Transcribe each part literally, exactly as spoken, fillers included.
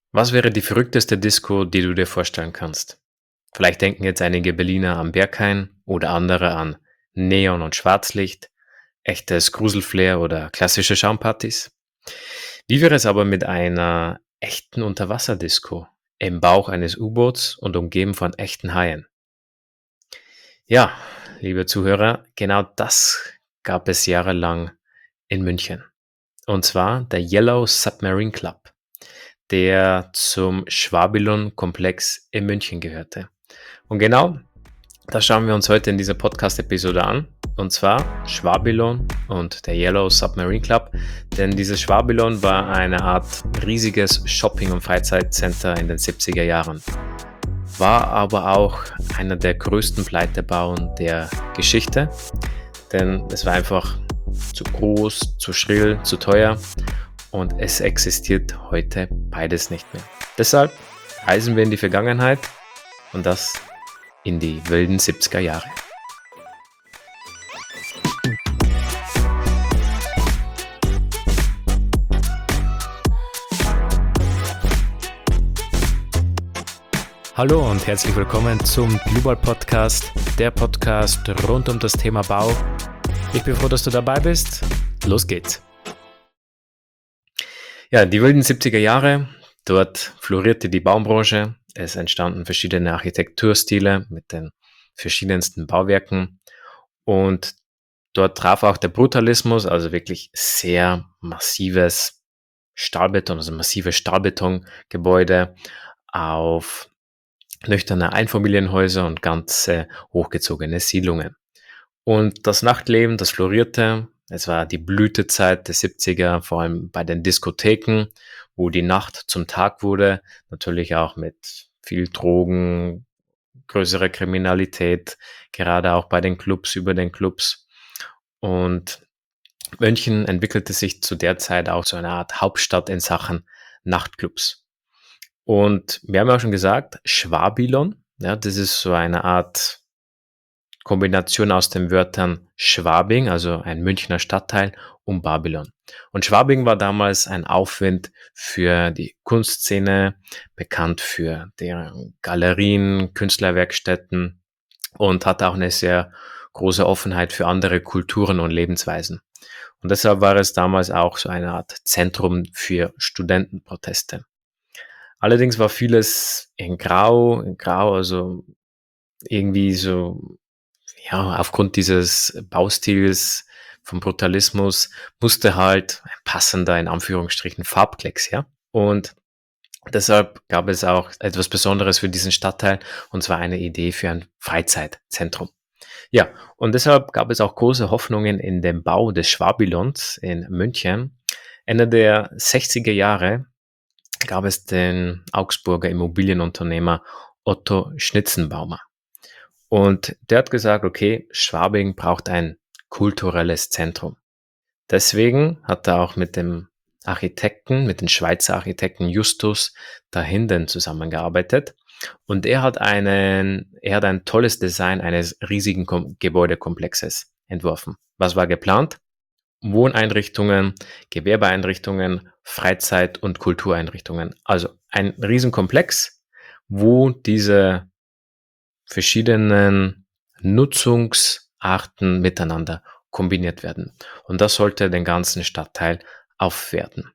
Was wäre die verrückteste Disco, die du dir vorstellen kannst? Vielleicht denken jetzt einige Berliner am Berghain oder andere an Neon und Schwarzlicht, echtes Gruselflair oder klassische Schaumpartys. Wie wäre es aber mit einer echten Unterwasserdisco im Bauch eines U-Boots und umgeben von echten Haien? Ja, liebe Zuhörer, genau das gab es jahrelang in München. Und zwar der Yellow Submarine Club, der zum Schwabylon-Komplex in München gehörte. Und genau das schauen wir uns heute in dieser Podcast-Episode an. Und zwar Schwabylon und der Yellow Submarine Club. Denn dieses Schwabylon war eine Art riesiges Shopping- und Freizeitcenter in den siebziger Jahren. War aber auch einer der größten Pleitebauen der Geschichte. Denn es war einfach zu groß, zu schrill, zu teuer. Und es existiert heute beides nicht mehr. Deshalb reisen wir in die Vergangenheit und das in die wilden siebziger Jahre. Hallo und herzlich willkommen zum Global Podcast, der Podcast rund um das Thema Bau. Ich bin froh, dass du dabei bist. Los geht's. Ja, die wilden siebziger Jahre, dort florierte die Baubranche. Es entstanden verschiedene Architekturstile mit den verschiedensten Bauwerken und dort traf auch der Brutalismus, also wirklich sehr massives Stahlbeton, also massive Stahlbetongebäude auf nüchterne Einfamilienhäuser und ganze hochgezogene Siedlungen. Und das Nachtleben, das florierte. Es war die Blütezeit der siebziger, vor allem bei den Diskotheken, wo die Nacht zum Tag wurde, natürlich auch mit viel Drogen, größerer Kriminalität, gerade auch bei den Clubs, über den Clubs. Und München entwickelte sich zu der Zeit auch zu einer Art Hauptstadt in Sachen Nachtclubs. Und wir haben ja auch schon gesagt, Schwabylon, ja, das ist so eine Art Kombination aus den Wörtern Schwabing, also ein Münchner Stadtteil, und Babylon. Und Schwabing war damals ein Aufwind für die Kunstszene, bekannt für deren Galerien, Künstlerwerkstätten und hatte auch eine sehr große Offenheit für andere Kulturen und Lebensweisen. Und deshalb war es damals auch so eine Art Zentrum für Studentenproteste. Allerdings war vieles in Grau, in Grau, also irgendwie so, ja, aufgrund dieses Baustils vom Brutalismus musste halt ein passender, in Anführungsstrichen, Farbklecks her. Und deshalb gab es auch etwas Besonderes für diesen Stadtteil, und zwar eine Idee für ein Freizeitzentrum. Ja, und deshalb gab es auch große Hoffnungen in den Bau des Schwabylons in München. Ende der sechziger Jahre gab es den Augsburger Immobilienunternehmer Otto Schnitzenbaumer. Und der hat gesagt, okay, Schwabing braucht ein kulturelles Zentrum. Deswegen hat er auch mit dem Architekten, mit dem Schweizer Architekten Justus Dahinden zusammengearbeitet. Und er hat einen, er hat ein tolles Design eines riesigen Kom- Gebäudekomplexes entworfen. Was war geplant? Wohneinrichtungen, Gewerbeeinrichtungen, Freizeit- und Kultureinrichtungen. Also ein Riesenkomplex, wo diese verschiedenen Nutzungsarten miteinander kombiniert werden. Und das sollte den ganzen Stadtteil aufwerten.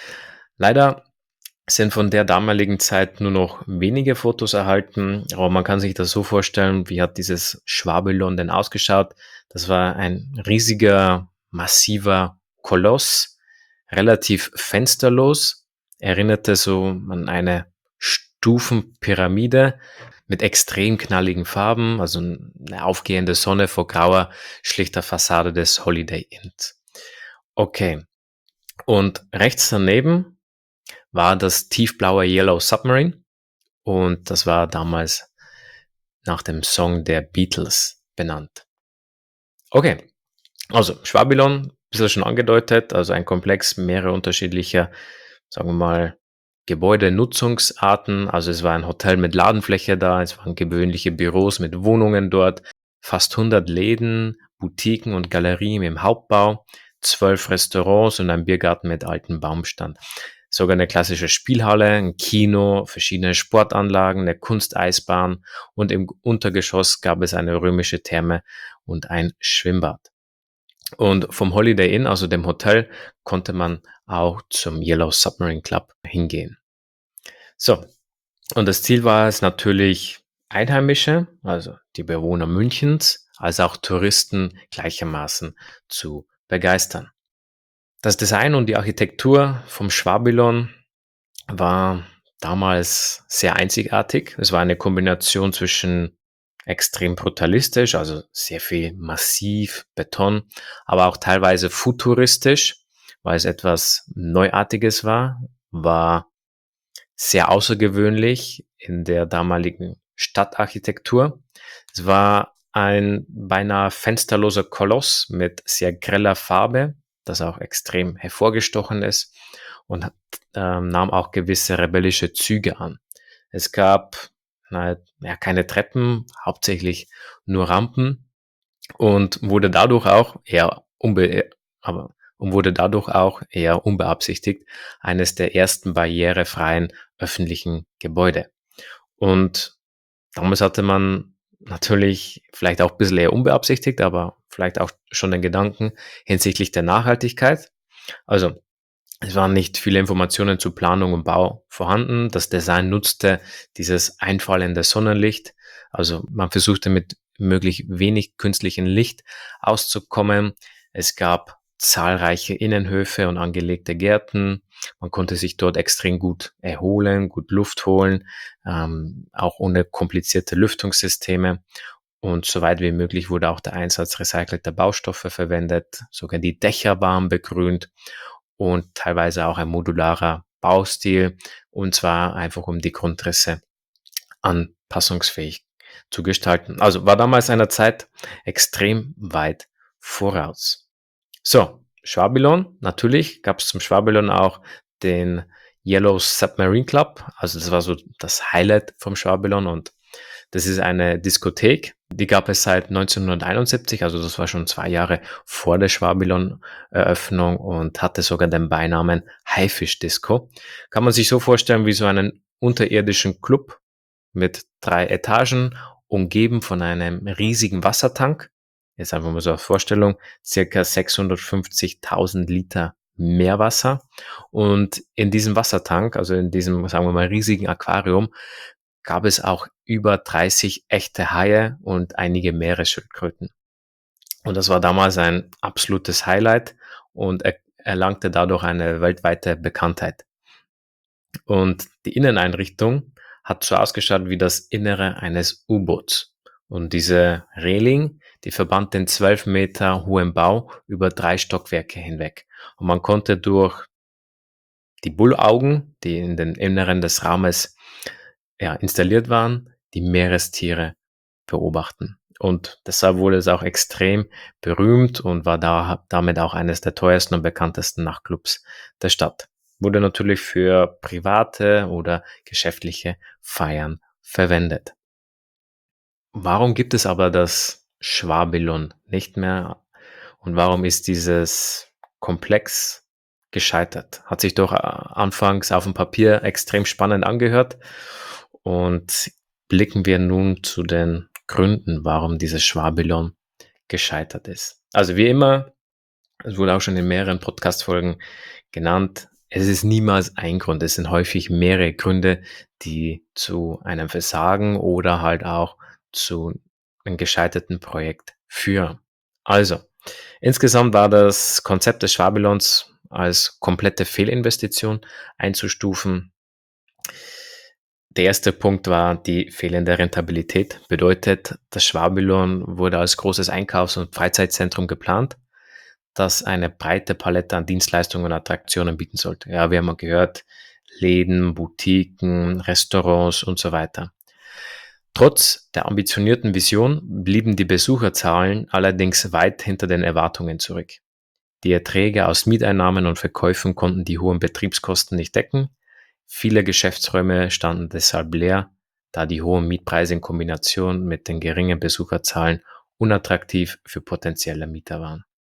Leider sind von der damaligen Zeit nur noch wenige Fotos erhalten, aber man kann sich das so vorstellen, wie hat dieses Schwabylon denn ausgeschaut? Das war ein riesiger, massiver Koloss, relativ fensterlos, erinnerte so an eine Stufenpyramide mit extrem knalligen Farben, also eine aufgehende Sonne vor grauer, schlichter Fassade des Holiday Inns. Okay, und rechts daneben war das tiefblaue Yellow Submarine und das war damals nach dem Song der Beatles benannt. Okay, also Schwabylon, bisschen schon angedeutet, also ein Komplex mehrerer unterschiedlicher, sagen wir mal, Gebäudenutzungsarten. Also es war ein Hotel mit Ladenfläche da, es waren gewöhnliche Büros mit Wohnungen dort, fast hundert Läden, Boutiquen und Galerien im Hauptbau, zwölf Restaurants und ein Biergarten mit altem Baumbestand. sogar eine klassische Spielhalle, ein Kino, verschiedene Sportanlagen, eine Kunsteisbahn und im Untergeschoss gab es eine römische Therme und ein Schwimmbad. Und vom Holiday Inn, also dem Hotel, konnte man auch zum Yellow Submarine Club hingehen. So, und das Ziel war es natürlich, Einheimische, also die Bewohner Münchens, als auch Touristen gleichermaßen zu begeistern. Das Design und die Architektur vom Schwabilon war damals sehr einzigartig. Es war eine Kombination zwischen extrem brutalistisch, also sehr viel massiv, Beton, aber auch teilweise futuristisch, weil es etwas Neuartiges war, war sehr außergewöhnlich in der damaligen Stadtarchitektur. Es war ein beinahe fensterloser Koloss mit sehr greller Farbe, das auch extrem hervorgestochen ist und hat, ähm, nahm auch gewisse rebellische Züge an. Es gab na, ja, keine Treppen, hauptsächlich nur Rampen und wurde dadurch auch eher unbe aber und wurde dadurch auch eher unbeabsichtigt eines der ersten barrierefreien öffentlichen Gebäude. Und damals hatte man natürlich vielleicht auch ein bisschen eher unbeabsichtigt, aber vielleicht auch schon den Gedanken hinsichtlich der Nachhaltigkeit. Also, es waren nicht viele Informationen zu Planung und Bau vorhanden. Das Design nutzte dieses einfallende Sonnenlicht. Also man versuchte mit möglich wenig künstlichem Licht auszukommen. Es gab zahlreiche Innenhöfe und angelegte Gärten. Man konnte sich dort extrem gut erholen, gut Luft holen, ähm, auch ohne komplizierte Lüftungssysteme. Und so weit wie möglich wurde auch der Einsatz recycelter Baustoffe verwendet. Sogar die Dächer waren begrünt und teilweise auch ein modularer Baustil, und zwar einfach um die Grundrisse anpassungsfähig zu gestalten. Also war damals einer Zeit extrem weit voraus. So, Schwabilon, natürlich gab es zum Schwabilon auch den Yellow Submarine Club, also das war so das Highlight vom Schwabilon, und das ist eine Diskothek, die gab es seit neunzehnhunderteinundsiebzig, also das war schon zwei Jahre vor der Schwabilon-Eröffnung und hatte sogar den Beinamen Haifisch-Disco. Kann man sich so vorstellen wie so einen unterirdischen Club mit drei Etagen, umgeben von einem riesigen Wassertank. Jetzt einfach mal so eine Vorstellung, circa sechshundertfünfzigtausend Liter Meerwasser. Und in diesem Wassertank, also in diesem, sagen wir mal, riesigen Aquarium, gab es auch über dreißig echte Haie und einige Meeresschildkröten. Und das war damals ein absolutes Highlight und er erlangte dadurch eine weltweite Bekanntheit. Und die Inneneinrichtung hat so ausgeschaut wie das Innere eines U-Boots. Und diese Reling, die verband den zwölf Meter hohen Bau über drei Stockwerke hinweg. Und man konnte durch die Bullaugen, die in den Inneren des Raumes ja, installiert waren, die Meerestiere beobachten. Und deshalb wurde es auch extrem berühmt und war da, damit auch eines der teuersten und bekanntesten Nachtclubs der Stadt. Wurde natürlich für private oder geschäftliche Feiern verwendet. Warum gibt es aber das Schwabilon nicht mehr? Und warum ist dieses Komplex gescheitert? Hat sich doch äh, anfangs auf dem Papier extrem spannend angehört. Und blicken wir nun zu den Gründen, warum dieses Schwabilon gescheitert ist. Also wie immer, es wurde auch schon in mehreren Podcast-Folgen genannt, es ist niemals ein Grund, es sind häufig mehrere Gründe, die zu einem Versagen oder halt auch zu einem gescheiterten Projekt führen. Also, insgesamt war das Konzept des Schwabilons als komplette Fehlinvestition einzustufen. Der erste Punkt war die fehlende Rentabilität. Bedeutet, das Schwabilon wurde als großes Einkaufs- und Freizeitzentrum geplant, das eine breite Palette an Dienstleistungen und Attraktionen bieten sollte. Ja, wir haben ja gehört, Läden, Boutiquen, Restaurants und so weiter. Trotz der ambitionierten Vision blieben die Besucherzahlen allerdings weit hinter den Erwartungen zurück. Die Erträge aus Mieteinnahmen und Verkäufen konnten die hohen Betriebskosten nicht decken. Viele Geschäftsräume standen deshalb leer, da die hohen Mietpreise in Kombination mit den geringen Besucherzahlen unattraktiv für potenzielle Mieter waren.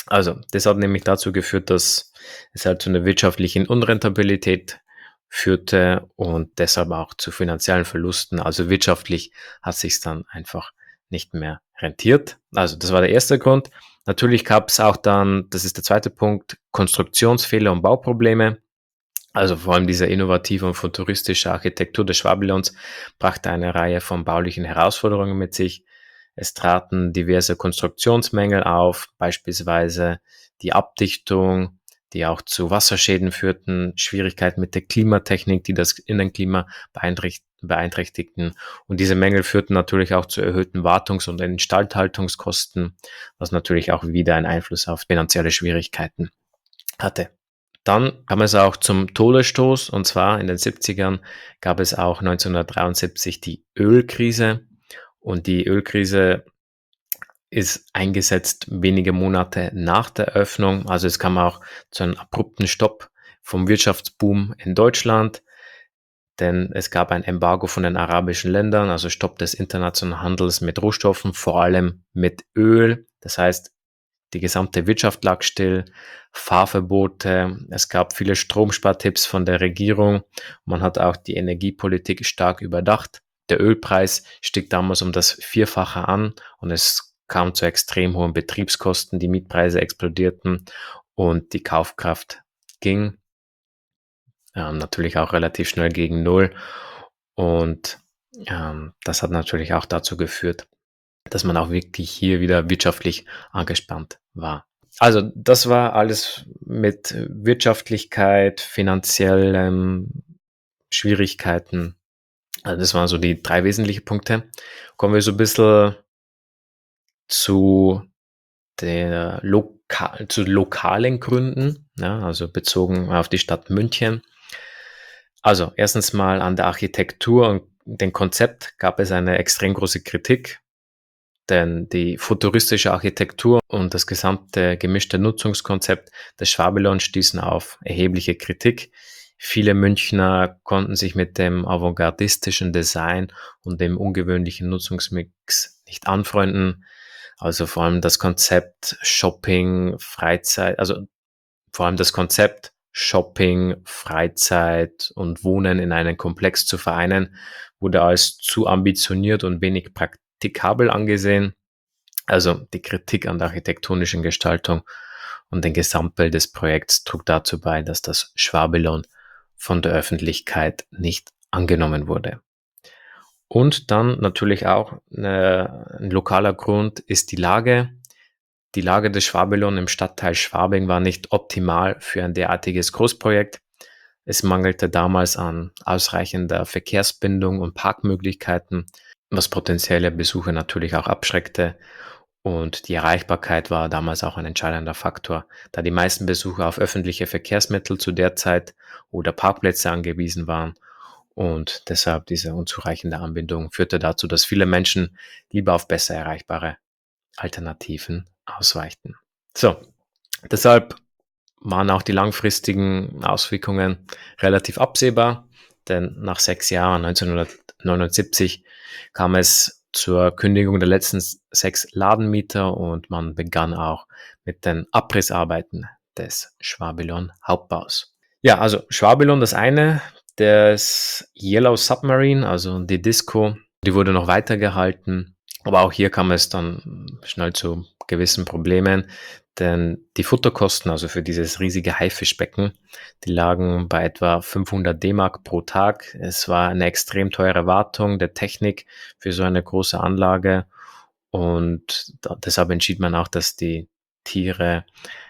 Also, das hat nämlich dazu geführt, dass es halt zu 'ner wirtschaftlichen Unrentabilität führte und deshalb auch zu finanziellen Verlusten. Also, wirtschaftlich hat sich's dann einfach nicht mehr rentiert. Also, das war der erste Grund. Natürlich gab's auch dann, das ist der zweite Punkt, Konstruktionsfehler und Bauprobleme. Also, vor allem diese innovative und futuristische Architektur des Schwabelons brachte eine Reihe von baulichen Herausforderungen mit sich. Es traten diverse Konstruktionsmängel auf, beispielsweise die Abdichtung, die auch zu Wasserschäden führten, Schwierigkeiten mit der Klimatechnik, die das Innenklima beeinträcht beeinträchtigten. Und diese Mängel führten natürlich auch zu erhöhten Wartungs- und Instandhaltungskosten, was natürlich auch wieder einen Einfluss auf finanzielle Schwierigkeiten hatte. Dann kam es auch zum Todesstoß, und zwar in den siebzigern gab es auch neunzehnhundertdreiundsiebzig die Ölkrise, und die Ölkrise ist eingesetzt wenige Monate nach der Öffnung. Also, es kam auch zu einem abrupten Stopp vom Wirtschaftsboom in Deutschland, denn es gab ein Embargo von den arabischen Ländern, also Stopp des internationalen Handels mit Rohstoffen, vor allem mit Öl. Das heißt, die gesamte Wirtschaft lag still, Fahrverbote, es gab viele Stromspartipps von der Regierung. Man hat auch die Energiepolitik stark überdacht. Der Ölpreis stieg damals um das Vierfache an und es kam zu extrem hohen Betriebskosten, die Mietpreise explodierten und die Kaufkraft ging ähm, natürlich auch relativ schnell gegen Null. Und ähm, das hat natürlich auch dazu geführt, dass man auch wirklich hier wieder wirtschaftlich angespannt war. Also, das war alles mit Wirtschaftlichkeit, finanziellen Schwierigkeiten. Also, das waren so die drei wesentlichen Punkte. Kommen wir so 'n bisschen zu der loka zu lokalen Gründen, ja, also bezogen auf die Stadt München. Also, erstens mal an der Architektur und dem Konzept gab es eine extrem große Kritik, denn die futuristische Architektur und das gesamte gemischte Nutzungskonzept des Schwabelons stießen auf erhebliche Kritik. Viele Münchner konnten sich mit dem avantgardistischen Design und dem ungewöhnlichen Nutzungsmix nicht anfreunden. Also, vor allem das Konzept Shopping, Freizeit also, vor allem das Konzept Shopping, Freizeit und Wohnen in einem Komplex zu vereinen, wurde als zu ambitioniert und wenig praktikabel angesehen. Also, die Kritik an der architektonischen Gestaltung und dem Gesamtbild des Projekts trug dazu bei, dass das Schwabelon von der Öffentlichkeit nicht angenommen wurde. Und dann natürlich auch 'ne 'n lokaler Grund ist die Lage. Die Lage des Schwabelon im Stadtteil Schwabing war nicht optimal für ein derartiges Großprojekt. Es mangelte damals an ausreichender Verkehrsbindung und Parkmöglichkeiten, was potenzielle Besucher natürlich auch abschreckte. Und die Erreichbarkeit war damals auch ein entscheidender Faktor, da die meisten Besucher auf öffentliche Verkehrsmittel zu der Zeit oder Parkplätze angewiesen waren. Und deshalb diese unzureichende Anbindung führte dazu, dass viele Menschen lieber auf besser erreichbare Alternativen ausweichten. So, deshalb waren auch die langfristigen Auswirkungen relativ absehbar, denn nach sechs Jahren, neunzehnhundertneunundsiebzig, kam es zur Kündigung der letzten s sechs Ladenmieter und man begann auch mit den Abrissarbeiten des Schwabelon-Hauptbaus. Ja, also Schwabelon, das eine, das Yellow Submarine, also die Disco, die wurde noch weitergehalten, aber auch hier kam es dann schnell zu gewissen Problemen, denn die Futterkosten, also für dieses riesige Haifischbecken, die lagen bei etwa fünfhundert D-Mark pro Tag. Es war eine extrem teure Wartung der Technik für so eine große Anlage und da deshalb entschied man auch, dass die Tiere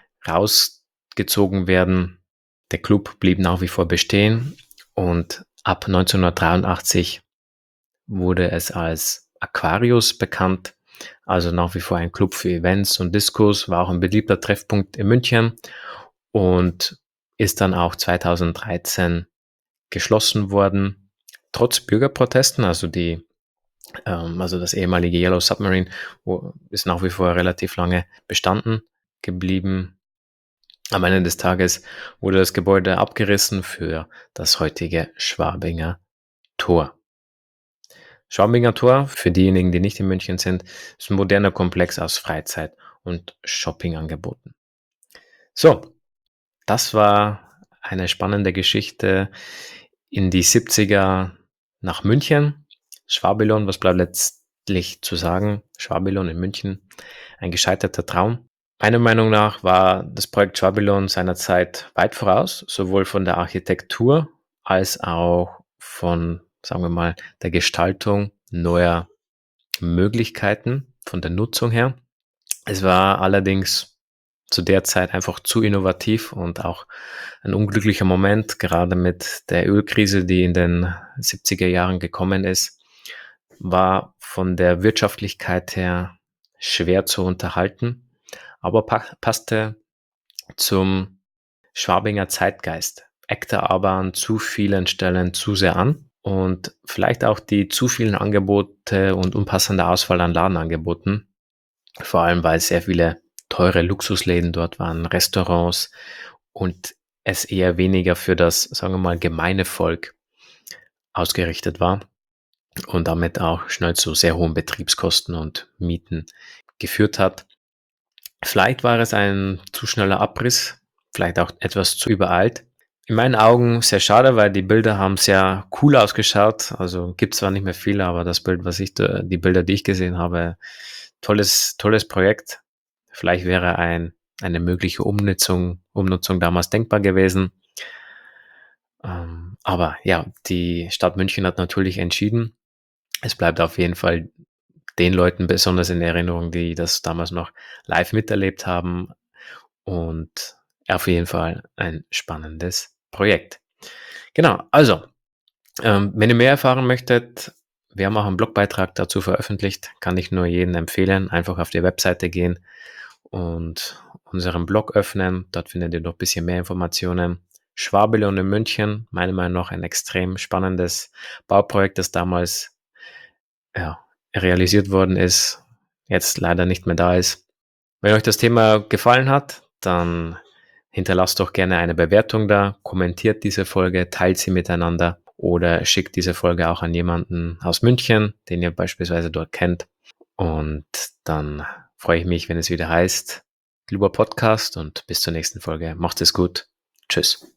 rausgezogen werden. Der Club blieb nach wie vor bestehen und ab neunzehnhundertdreiundachtzig wurde es als Aquarius bekannt, also nach wie vor ein Club für Events und Diskos, war auch ein beliebter Treffpunkt in München und ist dann auch zweitausenddreizehn geschlossen worden, trotz Bürgerprotesten. Also die ähm, also das ehemalige Yellow Submarine wo ist nach wie vor relativ lange bestanden geblieben. Am Ende des Tages wurde das Gebäude abgerissen für das heutige Schwabinger Tor. Schwabinger Tor, für diejenigen, die nicht in München sind, ist 'n moderner Komplex aus Freizeit und Shoppingangeboten. So, das war eine spannende Geschichte in die siebziger nach München. Schwabylon, was bleibt letztlich zu sagen? Schwabylon in München, ein gescheiterter Traum. Meiner Meinung nach war das Projekt Schwabylon seiner Zeit weit voraus, sowohl von der Architektur als auch von, sagen wir mal, der Gestaltung neuer Möglichkeiten, von der Nutzung her. Es war allerdings zu der Zeit einfach zu innovativ und auch ein unglücklicher Moment, gerade mit der Ölkrise, die in den siebziger Jahren gekommen ist, war von der Wirtschaftlichkeit her schwer zu unterhalten, aber pa passte zum Schwabinger Zeitgeist, eckte aber an zu vielen Stellen zu sehr an und vielleicht auch die zu vielen Angebote und unpassende Auswahl an Ladenangeboten, vor allem weil sehr viele teure Luxusläden dort waren, Restaurants und es eher weniger für das, sagen wir mal, gemeine Volk ausgerichtet war und damit auch schnell zu sehr hohen Betriebskosten und Mieten geführt hat. Vielleicht war es ein zu schneller Abriss, vielleicht auch etwas zu übereilt. In meinen Augen sehr schade, weil die Bilder haben sehr cool ausgeschaut. Also gibt zwar nicht mehr viele, aber das Bild, was ich, da- die Bilder, die ich gesehen habe, tolles, tolles Projekt. Vielleicht wäre ein, eine mögliche Umnutzung, Umnutzung damals denkbar gewesen. Ähm, aber ja, die Stadt München hat natürlich entschieden. Es bleibt auf jeden Fall den Leuten besonders in Erinnerung, die das damals noch live miterlebt haben und auf jeden Fall ein spannendes Projekt. Genau, also, ähm, wenn ihr mehr erfahren möchtet, wir haben auch einen Blogbeitrag dazu veröffentlicht, kann ich nur jedem empfehlen, einfach auf die Webseite gehen und unseren Blog öffnen. Dort findet ihr noch ein bisschen mehr Informationen. Schwabylon in München, meiner Meinung nach ein extrem spannendes Bauprojekt, das damals ja, realisiert worden ist, jetzt leider nicht mehr da ist. Wenn euch das Thema gefallen hat, dann hinterlasst doch gerne eine Bewertung da, kommentiert diese Folge, teilt sie miteinander oder schickt diese Folge auch an jemanden aus München, den ihr beispielsweise dort kennt. Und dann freue ich mich, wenn es wieder heißt, lieber Podcast und bis zur nächsten Folge. Macht es gut. Tschüss.